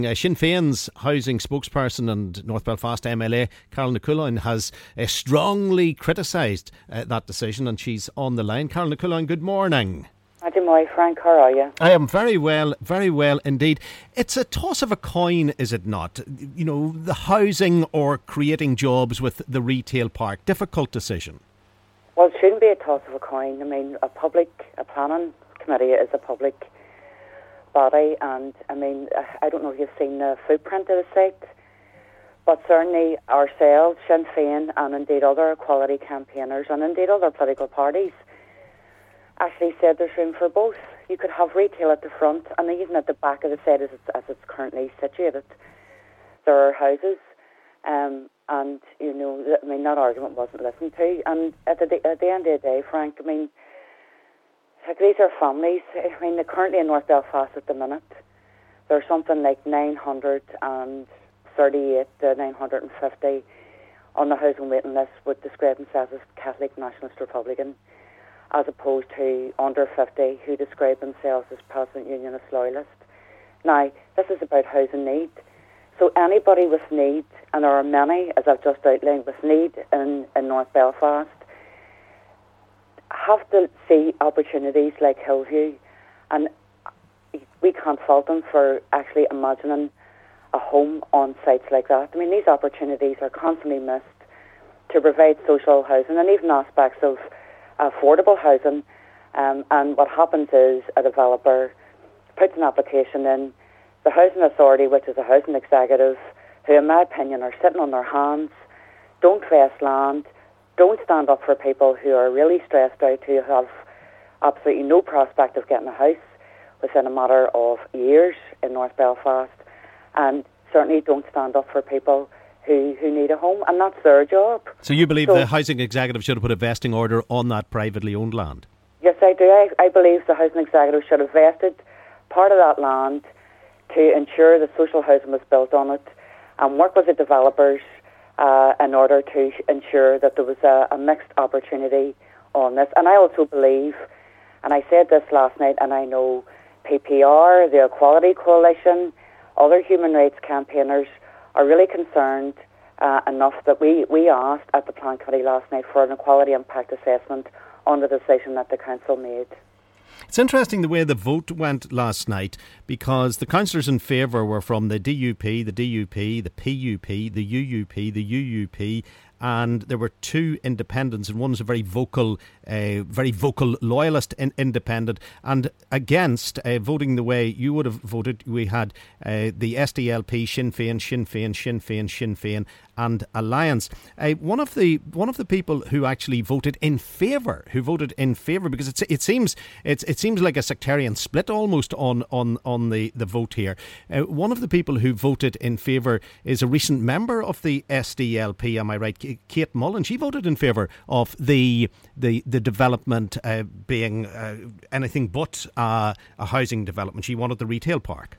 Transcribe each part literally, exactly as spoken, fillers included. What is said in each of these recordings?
Uh, Sinn Féin's housing spokesperson and North Belfast M L A, Carol Ní Chulainn, has uh, strongly criticised uh, that decision, and she's on the line. Carol Ní Chulainn, good morning. Good morning, Frank. How are you? I am very well, very well indeed. It's a toss of a coin, is it not? You know, the housing or creating jobs with the retail park. Difficult decision. Well, it shouldn't be a toss of a coin. I mean, a public, a planning committee is a public body, and I mean, I don't know if you've seen the footprint of the site, but certainly ourselves, Sinn Féin, and indeed other equality campaigners, and indeed other political parties, actually said there's room for both. You could have retail at the front, and even at the back of the site as it's, as it's currently situated, there are houses, um, and you know, I mean, that argument wasn't listened to. And at the at the end of the day, Frank, I mean, like, these are families. I mean, they're currently in North Belfast at the minute, there's something like nine hundred thirty-eight to nine hundred fifty on the housing waiting list would describe themselves as Catholic Nationalist Republican, as opposed to under fifty who describe themselves as Protestant Unionist Loyalist. Now, this is about housing need. So anybody with need, and there are many, as I've just outlined, with need in, in North Belfast, have to see opportunities like Hillview, and we can't fault them for actually imagining a home on sites like that. I mean, these opportunities are constantly missed to provide social housing and even aspects of affordable housing, um, and what happens is a developer puts an application in, the Housing Authority, which is a housing executive, who in my opinion are sitting on their hands, don't vest land, don't stand up for people who are really stressed out, who have absolutely no prospect of getting a house within a matter of years in North Belfast, and certainly don't stand up for people who, who need a home, and that's their job. So you believe so, the housing executive should have put a vesting order on that privately owned land? Yes, I do. I, I believe the housing executive should have vested part of that land to ensure that social housing was built on it, and work with the developers uh, in order to ensure that there was a, a mixed opportunity on this. And I also believe, and I said this last night, and I know P P R, the Equality Coalition, other human rights campaigners are really concerned uh, enough that we, we asked at the Plan Committee last night for an equality impact assessment on the decision that the Council made. It's interesting the way the vote went last night, because the councillors in favour were from the D U P, the D U P, the P U P, the U U P, the U U P, and there were two independents, and one was a very vocal, uh, very vocal loyalist in independent. And against, uh, voting the way you would have voted, we had uh, the S D L P, Sinn Féin, Sinn Féin, Sinn Féin, Sinn Féin, and Alliance. Uh, one of the one of the people who actually voted in favour, who voted in favour, because it's, it seems it's, it seems like a sectarian split almost on on on the the vote here. Uh, one of the people who voted in favour is a recent member of the S D L P. Am I right? Kate Mullen. She voted in favour of the the the development uh, being uh, anything but uh, a housing development. She wanted the retail park.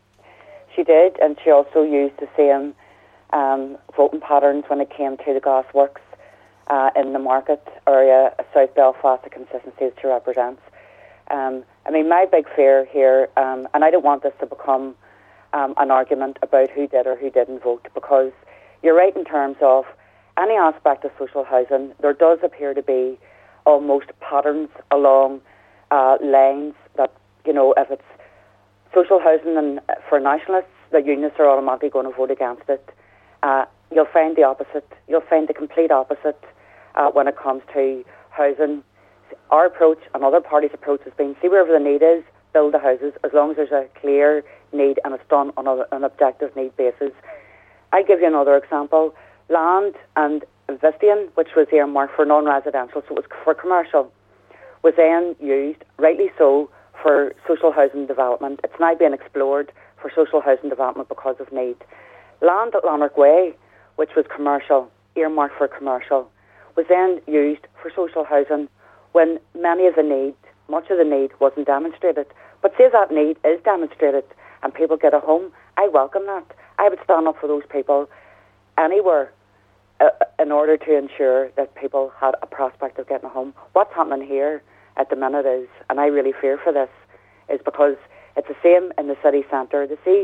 She did, and she also used the same um, voting patterns when it came to the gasworks uh, in the market area, South Belfast, the consistency that she represents. Um, I mean, my big fear here, um, and I don't want this to become um, an argument about who did or who didn't vote, because you're right in terms of any aspect of social housing, there does appear to be almost patterns along uh, lines that, you know, if it's social housing and for nationalists, the unionists are automatically going to vote against it. Uh, you'll find the opposite. You'll find the complete opposite uh, when it comes to housing. Our approach and other parties' approach has been, see wherever the need is, build the houses, as long as there's a clear need and it's done on a, an objective need basis. I'll give you another example. Land and Vistian, which was earmarked for non-residential, so it was for commercial, was then used, rightly so, for social housing development. It's now being explored for social housing development because of need. Land at Lanark Way, which was commercial, earmarked for commercial, was then used for social housing when many of the need, much of the need wasn't demonstrated. But say that need is demonstrated and people get a home, I welcome that. I would stand up for those people anywhere uh, in order to ensure that people had a prospect of getting a home. What's happening here at the minute is, and I really fear for this, is because it's the same in the city centre. The see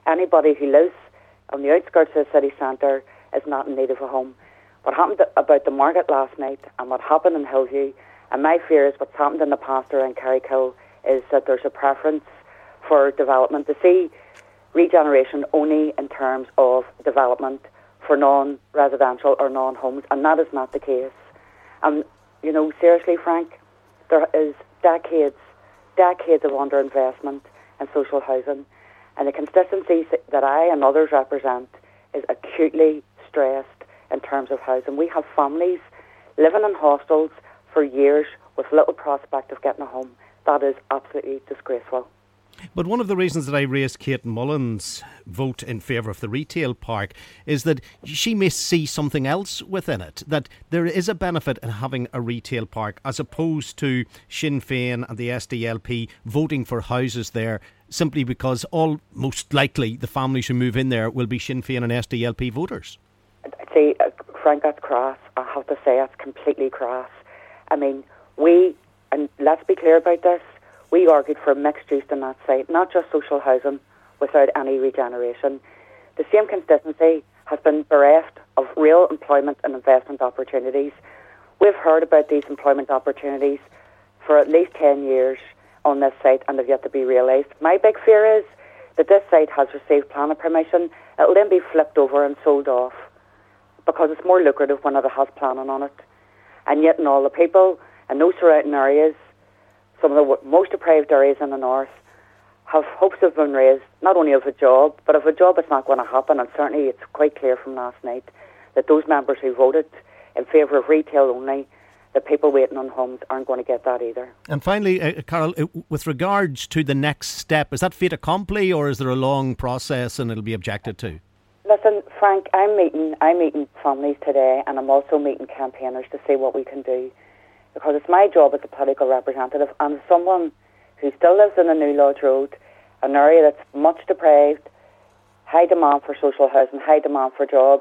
Anybody who lives on the outskirts of the city centre is not in need of a home. What happened about the market last night and what happened in Hillview, and my fear is what's happened in the past around Carrickhill, is that there's a preference for development, to see regeneration only in terms of development for non-residential or non-homes, and that is not the case. And, you know, seriously, Frank, there is decades, decades of underinvestment in social housing, and the constituencies that I and others represent is acutely stressed in terms of housing. We have families living in hostels for years with little prospect of getting a home. That is absolutely disgraceful. But one of the reasons that I raised Kate Mullen's vote in favour of the retail park is that she may see something else within it, that there is a benefit in having a retail park as opposed to Sinn Féin and the S D L P voting for houses there simply because all most likely the families who move in there will be Sinn Féin and S D L P voters. See, uh, Frank, that's crass. I have to say, it's completely crass. I mean, we, and let's be clear about this, we argued for mixed use on that site, not just social housing without any regeneration. The same constituency has been bereft of real employment and investment opportunities. We've heard about these employment opportunities for at least ten years on this site and they've yet to be realised. My big fear is that this site has received planning permission. It'll then be flipped over and sold off because it's more lucrative when it has planning on it. And yet in all the people in those surrounding areas, some of the most deprived areas in the north, have hopes have been raised, not only of a job, but of a job it's not going to happen. And certainly it's quite clear from last night that those members who voted in favour of retail only, the people waiting on homes aren't going to get that either. And finally, uh, Carol, uh, with regards to the next step, is that fait accompli or is there a long process and it'll be objected to? Listen, Frank, I'm meeting, I'm meeting families today and I'm also meeting campaigners to see what we can do. Because it's my job as a political representative and as someone who still lives in the New Lodge Road, an area that's much deprived, high demand for social housing, high demand for jobs.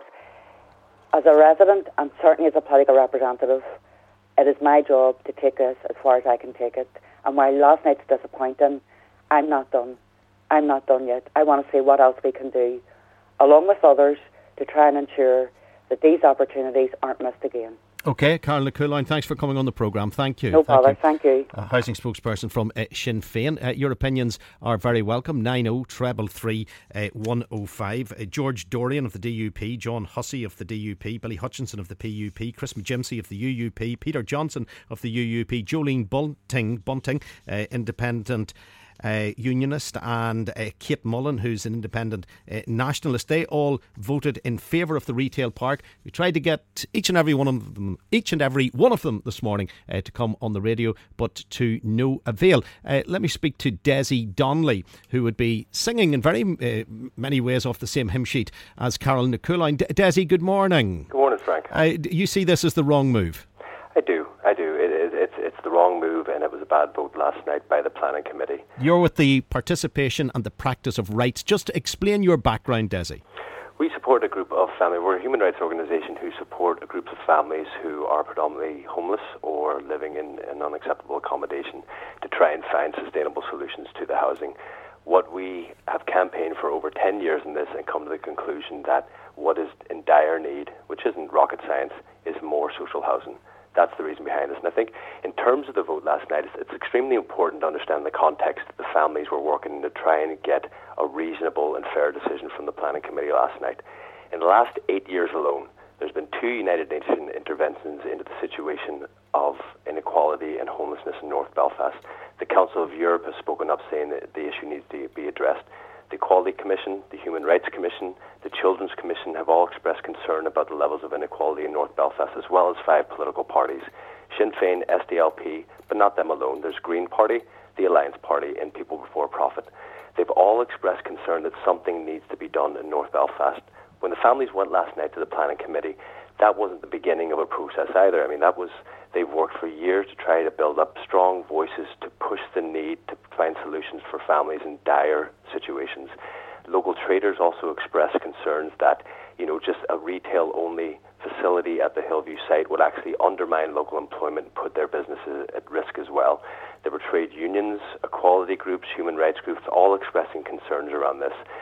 As a resident and certainly as a political representative, it is my job to take this as far as I can take it. And while last night's disappointing, I'm not done. I'm not done yet. I want to see what else we can do, along with others, to try and ensure that these opportunities aren't missed again. OK, Carol Couline, thanks for coming on the programme. Thank you. No bother, thank you. Thank you. Uh, housing spokesperson from uh, Sinn Féin. Uh, your opinions are very welcome. nine oh three three three one oh five. Uh, George Dorian of the D U P, John Hussey of the D U P, Billy Hutchinson of the P U P, Chris McGimsey of the U U P, Peter Johnson of the U U P, Jolene Bunting, Bunting uh, independent Uh, unionist, and uh, Kate Mullen, who's an independent uh, nationalist. They all voted in favour of the retail park. We tried to get each and every one of them, each and every one of them this morning uh, to come on the radio, but to no avail. Uh, let me speak to Desi Donnelly, who would be singing in very uh, many ways off the same hymn sheet as Carol Couline. De- Desi, good morning. Good morning, Frank. Uh, you see this as the wrong move? I do, I do. It, it, it's it's the wrong move, and it was a bad vote last night by the planning committee. You're with the participation and the practice of rights. Just explain your background, Desi. We support a group of families. We're a human rights organisation who support a group of families who are predominantly homeless or living in, in unacceptable accommodation to try and find sustainable solutions to the housing. What we have campaigned for over ten years in this and come to the conclusion that what is in dire need, which isn't rocket science, is more social housing. That's the reason behind this. And I think in terms of the vote last night, it's, it's extremely important to understand the context that the families were working to try and get a reasonable and fair decision from the planning committee last night. In the last eight years alone, there's been two United Nations interventions into the situation of inequality and homelessness in North Belfast. The Council of Europe has spoken up saying that the issue needs to be addressed. The Equality Commission, the Human Rights Commission, the Children's Commission have all expressed concern about the levels of inequality in North Belfast, as well as five political parties, Sinn Féin, S D L P, but not them alone. There's Green Party, the Alliance Party, and People Before Profit. They've all expressed concern that something needs to be done in North Belfast. When the families went last night to the planning committee, that wasn't the beginning of a process either. I mean, that was they've worked for years to try to build up strong voices to push the need to find solutions for families in dire situations. Local traders also expressed concerns that, you know, just a retail-only facility at the Hillview site would actually undermine local employment and put their businesses at risk as well. There were trade unions, equality groups, human rights groups, all expressing concerns around this.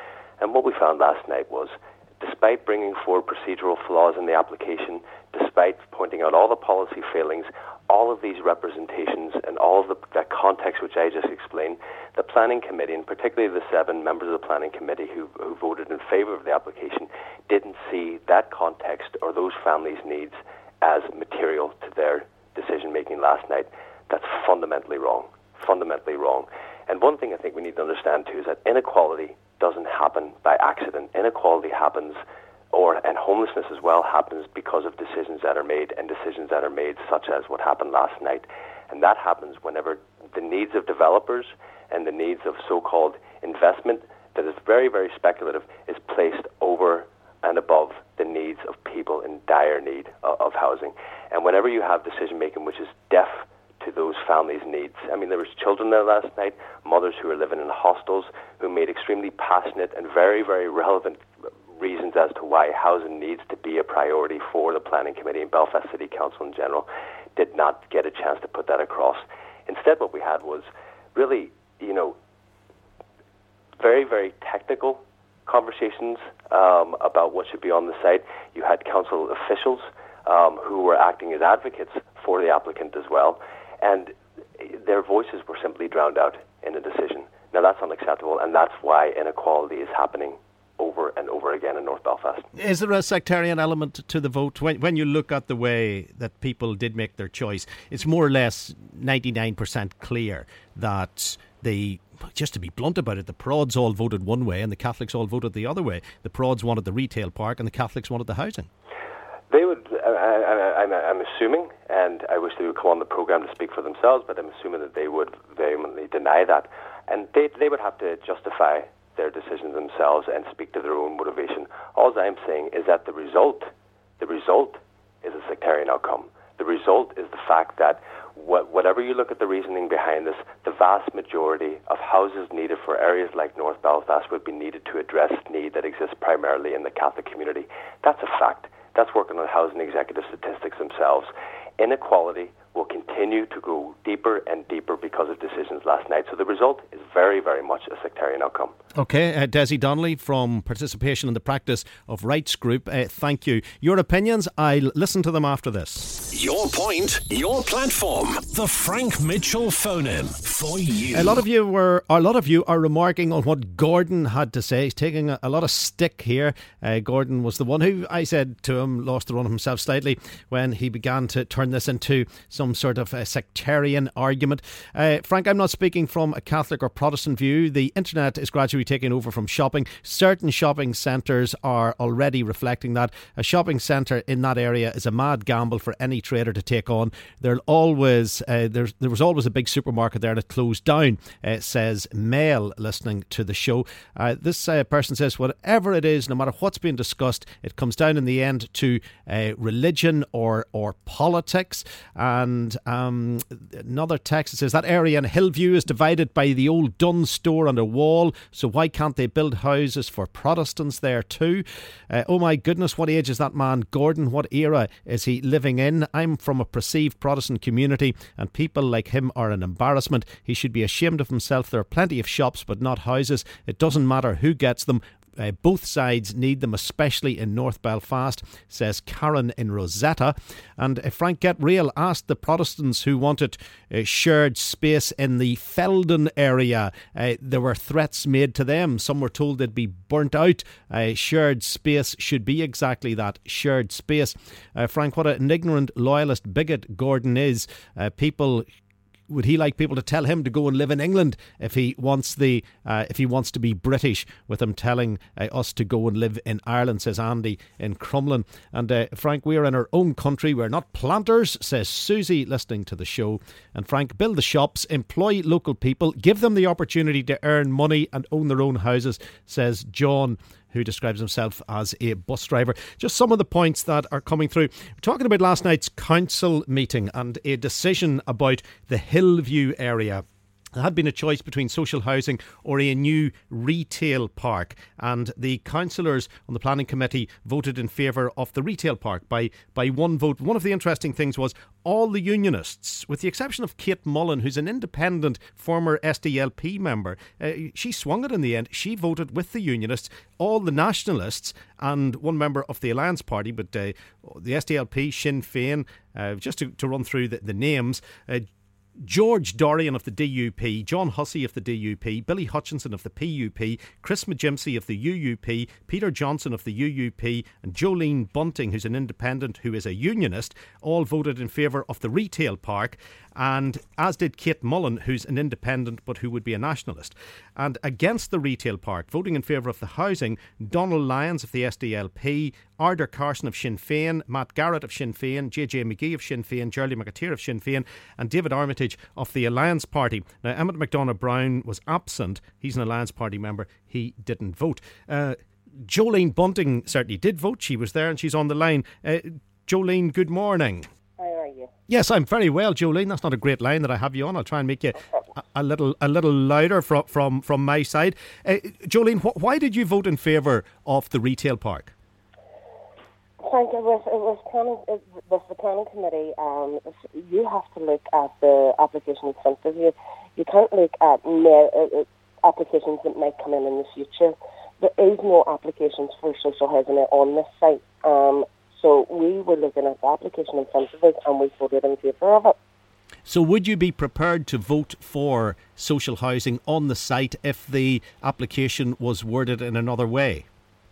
And what we found last night was, despite bringing forward procedural flaws in the application, despite pointing out all the policy failings, all of these representations and all of the that context which I just explained, the Planning Committee, and particularly the seven members of the Planning Committee who, who voted in favour of the application, didn't see that context or those families' needs as material to their decision-making last night. That's fundamentally wrong, fundamentally wrong. And one thing I think we need to understand too is that inequality doesn't happen by accident. Inequality happens, or and homelessness as well happens because of decisions that are made, and decisions that are made such as what happened last night. And that happens whenever the needs of developers and the needs of so-called investment that is very, very speculative is placed over and above the needs of people in dire need of, of housing. And whenever you have decision-making which is deaf to those families' needs. I mean, there was children there last night, mothers who were living in hostels, who made extremely passionate and very, very relevant reasons as to why housing needs to be a priority for the Planning Committee and Belfast City Council in general, did not get a chance to put that across. Instead, what we had was really, you know, very, very technical conversations um, about what should be on the site. You had council officials um, who were acting as advocates for the applicant as well, and their voices were simply drowned out in a decision. Now, that's unacceptable, and that's why inequality is happening over and over again in North Belfast. Is there a sectarian element to the vote? When, when you look at the way that people did make their choice, it's more or less ninety-nine percent clear that the, just to be blunt about it, the Prods all voted one way and the Catholics all voted the other way. The Prods wanted the retail park and the Catholics wanted the housing. They would, I, I, I'm, I'm assuming, and I wish they would come on the programme to speak for themselves, but I'm assuming that they would vehemently deny that. And they, they would have to justify their decisions themselves and speak to their own motivation. All I'm saying is that the result, the result is a sectarian outcome. The result is the fact that wh- whatever you look at the reasoning behind this, the vast majority of houses needed for areas like North Belfast would be needed to address need that exists primarily in the Catholic community. That's a fact. That's working on housing executive statistics themselves. Inequality will continue to go deeper and deeper because of decisions last night. So the result is very, very much a sectarian outcome. OK, uh, Desi Donnelly from Participation in the Practice of Rights Group, uh, thank you. Your opinions, I'll listen to them after this. Your point, your platform. The Frank Mitchell phone-in for you. A lot of you were, a lot of you are remarking on what Gordon had to say. He's taking a, a lot of stick here. Uh, Gordon was the one who, I said to him, lost the run himself slightly when he began to turn this into some sort of a sectarian argument. Uh, Frank, I'm not speaking from a Catholic or Protestant view. The internet is gradually taking over from shopping. Certain shopping centres are already reflecting that. A shopping centre in that area is a mad gamble for any trader to take on. There'll always, uh, there's, there was always a big supermarket there that closed down, uh, says Mel, listening to the show. Uh, this uh, person says, whatever it is, no matter what's being discussed, it comes down in the end to uh, religion or, or politics. And um, another text says, that area in Hillview is divided by the old Dunn store and a wall, so why can't they build houses for Protestants there too? Uh, oh my goodness, what age is that man Gordon? What era is he living in? I'm from a perceived Protestant community and people like him are an embarrassment. He should be ashamed of himself. There are plenty of shops but not houses. It doesn't matter who gets them. Uh, both sides need them, especially in North Belfast, says Karen in Rosetta. And uh, Frank Get Real asked the Protestants who wanted uh, shared space in the Feldon area. Uh, there were threats made to them. Some were told they'd be burnt out. Uh, shared space should be exactly that, shared space. Uh, Frank, what an ignorant, loyalist bigot Gordon is. Uh, people... Would he like people to tell him to go and live in England if he wants the uh, if he wants to be British, with him telling uh, us to go and live in Ireland, says Andy in Crumlin. And uh, Frank, we're in our own country, we're not planters, says Susie, listening to the show. And Frank, build the shops, employ local people, give them the opportunity to earn money and own their own houses, says John, who describes himself as a bus driver. Just some of the points that are coming through. We're talking about last night's council meeting and a decision about the Hillview area. there had been a choice between social housing or a new retail park, and the councillors on the planning committee voted in favour of the retail park by, by one vote. One of the interesting things was all the unionists, with the exception of Kate Mullen, who's an independent former S D L P member, uh, she swung it in the end. She voted with the unionists. All the nationalists and one member of the Alliance Party, but uh, the S D L P, Sinn Féin, uh, just to, to run through the, the names, uh, George Dorian of the D U P, John Hussey of the D U P, Billy Hutchinson of the P U P, Chris McGimsey of the U U P, Peter Johnson of the U U P and Jolene Bunting, who's an independent who is a unionist, all voted in favour of the retail park, and as did Kate Mullen, who's an independent but who would be a nationalist. And against the retail park, voting in favour of the housing, Donald Lyons of the S D L P, Ardor Carson of Sinn Féin, Matt Garrett of Sinn Féin, J J McGee of Sinn Féin, Gerlie McAteer of Sinn Féin and David Armitage of the Alliance Party. Now, Emmett McDonough Brown was absent. He's an Alliance Party member. He didn't vote. Uh, Jolene Bunting certainly did vote. She was there and she's on the line. Uh, Jolene, good morning. How are you? Yes, I'm very well, Jolene. That's not a great line that I have you on. I'll try and make you a, a little a little louder from from, from my side. Uh, Jolene, wh- why did you vote in favour of the retail park? Frank, it was, it was planning, it was the planning committee. Um, you have to look at the application in front of you. You can't look at mere, uh, applications that might come in in the future. There is no applications for social housing on this site. Um, so we were looking at the application in front of us and we voted in favour of it. So would you be prepared to vote for social housing on the site if the application was worded in another way?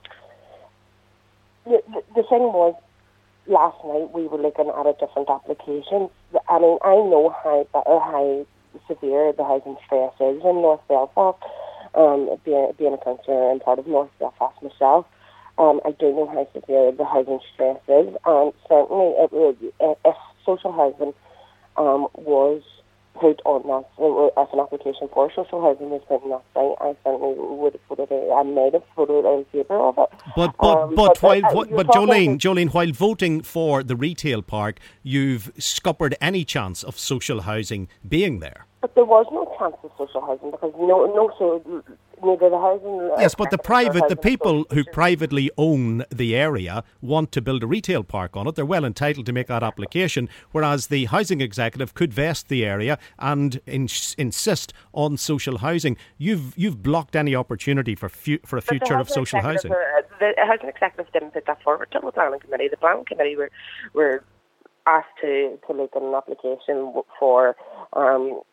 The, the, the thing was, last night we were looking at a different application. I mean, I know how uh, how severe the housing stress is in North Belfast, um, being, being a councillor and part of North Belfast myself. Um, I do know how severe the housing stress is, and certainly it would, if social housing um, was put on that, as an application for social housing was put on that site, I certainly would have voted, I might have voted in favour of it. But but um, but, but, while uh, but Jolene, Jolene, while voting for the retail park, you've scuppered any chance of social housing being there. But there was no chance of social housing because no, no, so neither the housing. Yes, but the private, the housing people who association- privately own the area want to build a retail park on it. They're well entitled to make that application, whereas the housing executive could vest the area and ins- insist on social housing. You've you've blocked any opportunity for fu- for a But the future of housing social housing. executive, uh, The housing executive didn't put that forward to the planning committee. The planning committee were were asked to, to look at an application for um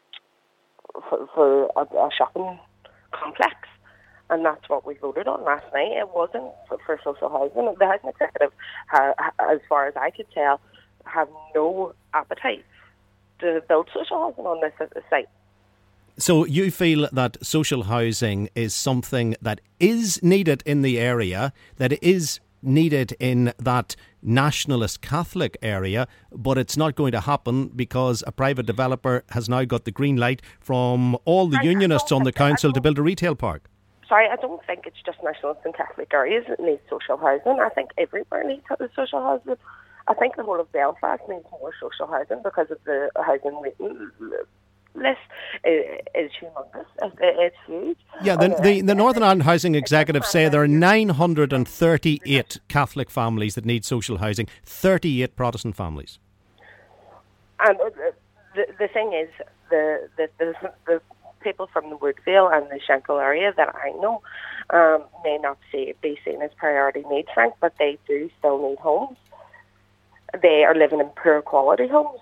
for, for a, a shopping complex. And that's what we voted on last night. It wasn't for, for social housing. The housing executive, ha, as far as I could tell, have no appetite to build social housing on this site. So you feel that social housing is something that is needed in the area, that it is needed in that nationalist Catholic area, but it's not going to happen because a private developer has now got the green light from all the I, unionists I on the council to build a retail park. Sorry, I don't think it's just nationalist and Catholic areas that need social housing. I think everywhere needs social housing. I think the whole of Belfast needs more social housing because of the housing waiting list is, is humongous. It's huge. Yeah, the, the, the Northern Ireland Housing Executive say there are nine hundred thirty-eight Catholic families that need social housing, thirty-eight Protestant families. And the, the thing is, the, the, the, the people from the Woodvale and the Shankill area that I know um, may not see, be seen as priority needs, Frank, but they do still need homes. They are living in poor quality homes.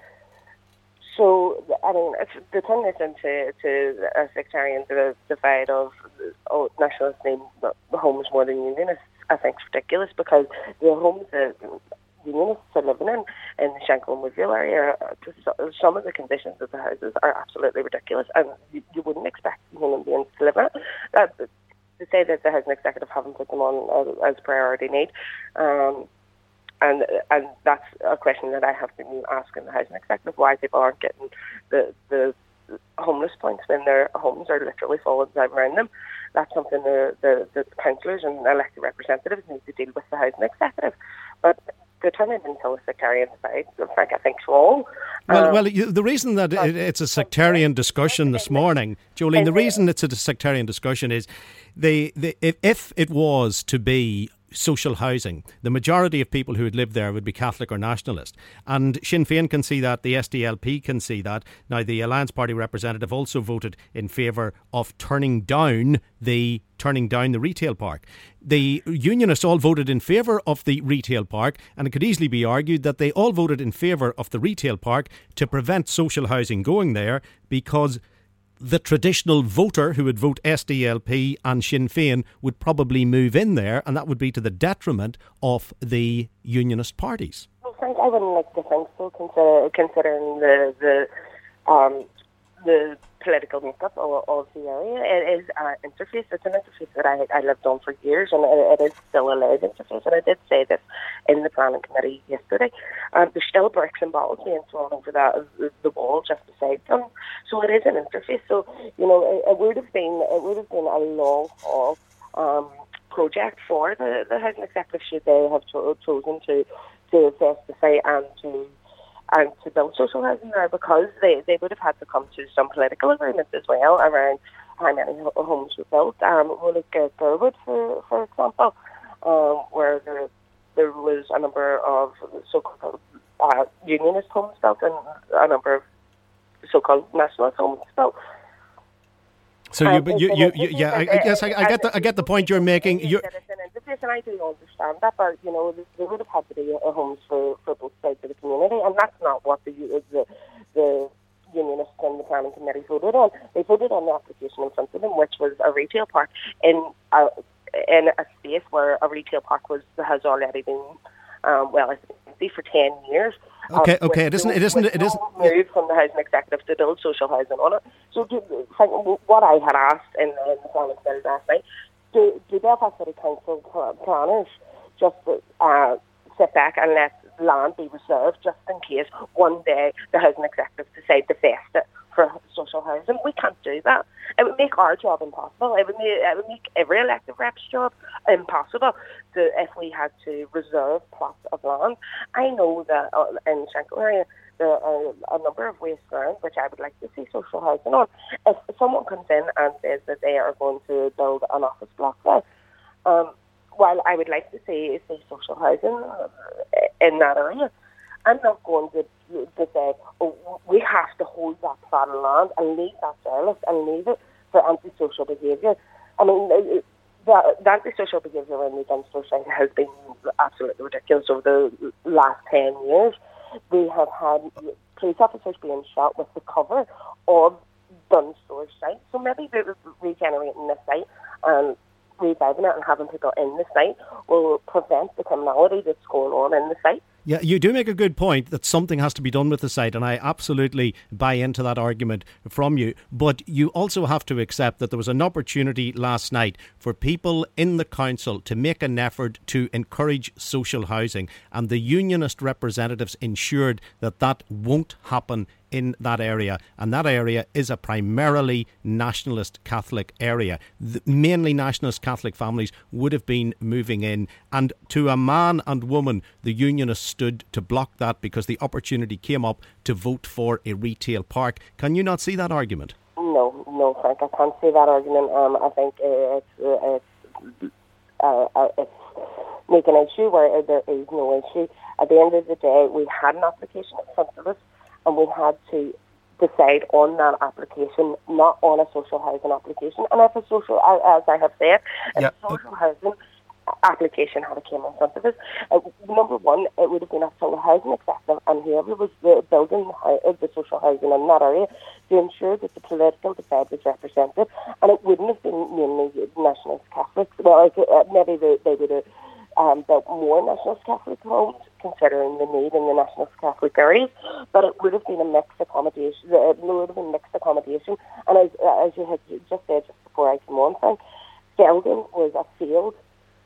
So, I mean, it's, to turn this into to a sectarian divide of oh, nationalists need homes more than unionists, I think it's ridiculous because the homes that unionists are living in, in the Shankill and Woodvale area, some of the conditions of the houses are absolutely ridiculous and you, you wouldn't expect human beings to live in it. That, to say that the housing executive haven't put them on as, as priority need, um, And and that's a question that I have been asking the housing executive, why people aren't getting the, the homeless points when their homes are literally full of time around them. That's something the, the, the councillors and elected representatives need to deal with the housing executive. But to turn it into a sectarian debate, in fact, I think it's wrong. Well, um, well, you, the reason that it, it's a sectarian discussion this morning, Jolene, the reason it's a sectarian discussion is they, they, if, if it was to be social housing, the majority of people who would live there would be Catholic or nationalist. And Sinn Féin can see that, the S D L P can see that. Now, the Alliance Party representative also voted in favour of turning down the turning down the retail park. The Unionists all voted in favour of the retail park, and it could easily be argued that they all voted in favour of the retail park to prevent social housing going there, because the traditional voter who would vote S D L P and Sinn Féin would probably move in there, and that would be to the detriment of the Unionist parties. Well, Frank, I wouldn't like to think so, consider, considering the the um, the political makeup of, of the area. It is an interface. It's an interface that I, I lived on for years, and it, it is still a live interface. And I did say this in the planning committee yesterday. Um, there's still bricks and bottles being thrown over that the wall just beside them. So it is an interface. So you know, it, it would have been it would have been a long haul um, project for the, the housing executive should they have cho- chosen to to assess the site and to. and to build social housing there, because they, they would have had to come to some political agreements as well around how many homes were built. Um, we'll look at Burwood, for, for example, um, where there, there was a number of so-called uh, unionist homes built and a number of so-called nationalist homes built. So you, you, you, you yeah, I, I guess I, I get the I get the point you're making. You're, and I do understand that, but you know, there would have had to be a homes for, for both sides of the community, and that's not what the the, the Unionists and the planning committee voted on. They voted on the application in front of them, which was a retail park in a, in a space where a retail park was has already been um, well, it's been empty for ten years. Okay, um, okay, it isn't, it isn't, it isn't. Moved from the housing executive to build social housing on it. So, do, what I had asked in, in the planning committee last night. Do, do Belfast City Council planners just uh, sit back and let land be reserved just in case one day the housing executive decide to vest it for social housing? We can't do that. It would make our job impossible. It would make, it would make every elected rep's job impossible to, if we had to reserve plots of land. I know that uh, in the Shankill area, there are a number of waste ground which I would like to see social housing on. If someone comes in and says that they are going to build an office block there, um, while I would like to see, see social housing in that area, I'm not going to, to say, oh, we have to hold that plot of land and leave that derelict and leave it for antisocial behaviour. I mean, the, the antisocial behaviour in the Dunster site has been absolutely ridiculous over the last ten years. We have had police officers being shot with the cover of Dunster site. So maybe regenerating this site and reviving it and having people in the site will prevent the criminality that's going on in the site. Yeah, you do make a good point that something has to be done with the site, and I absolutely buy into that argument from you. But you also have to accept that there was an opportunity last night for people in the council to make an effort to encourage social housing, and the unionist representatives ensured that that won't happen in that area, and that area is a primarily nationalist Catholic area. The, mainly nationalist Catholic families would have been moving in, and to a man and woman the unionists stood to block that because the opportunity came up to vote for a retail park. Can you not see that argument? No, no, Frank, I can't see that argument. Um, I think it's it's, uh, uh, it's make an issue where there is no issue. At the end of the day, we had an application in front of us, and we had to decide on that application, not on a social housing application. And if a social, as I have said, if yeah. a social housing application had came in front of us, uh, number one, it would have been up to the housing executive and whoever was the, building the, the social housing in that area to ensure that the political divide was represented. And it wouldn't have been mainly nationalist Catholics. Well, like, uh, maybe they, they would have um, built more nationalist Catholic homes, considering the need in the nationalist Catholic areas, but it would have been a mixed accommodation. It would have been mixed accommodation, and as, as you had just said just before I came on, Frank, Gelding was a failed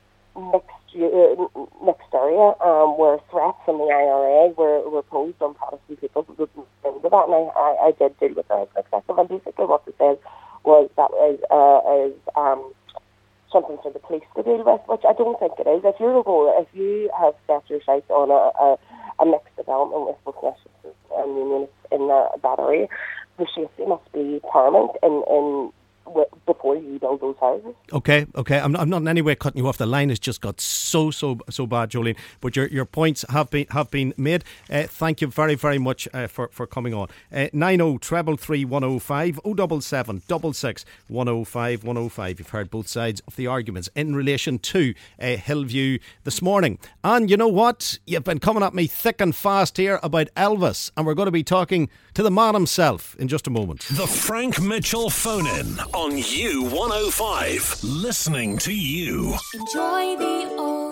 mixed uh, mixed area um, where threats from the I R A were, were posed on Protestant people who didn't into that, and I, I, I did deal with that executive, and basically what it says was that is uh, is um, something for the police to deal with, which I don't think it is. If you're going, if you have set your sights on a, a, a mixed development with both nationals and unions in that, that area, the safety must be paramount in, in before you build those houses. Okay, okay. I'm not, I'm not in any way cutting you off. The line has just got so, so, so bad, Jolene. But your your points have been have been made. Uh, thank you very, very much uh, for, for coming on. Uh, nine oh treble three one oh five oh double seven double six one oh five one oh five. You've heard both sides of the arguments in relation to uh, Hillview this morning. And you know what? You've been coming at me thick and fast here about Elvis, and we're going to be talking to the man himself in just a moment. The Frank Mitchell phone-in on U one oh five. Listening to you. Enjoy the old